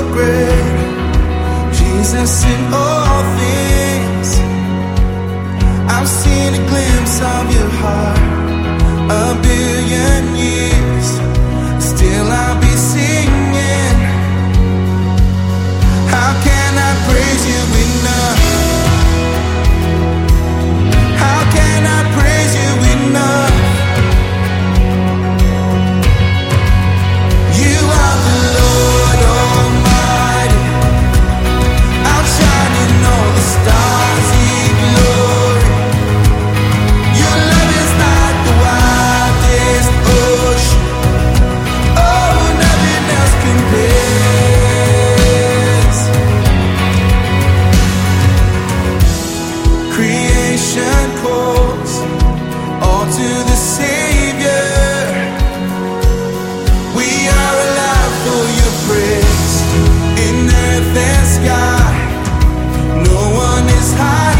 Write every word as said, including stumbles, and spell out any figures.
great, Jesus in all things. I've seen a glimpse of your heart, a billion years, still I'll be singing. How can I praise you enough? How can I praise you enough? You are the Lord Almighty, outshining all the stars in glory. Your love is like the wildest ocean, oh, nothing else compares. Creation calls all to the Savior. We are alive for your praise in earth and sky. No one is higher.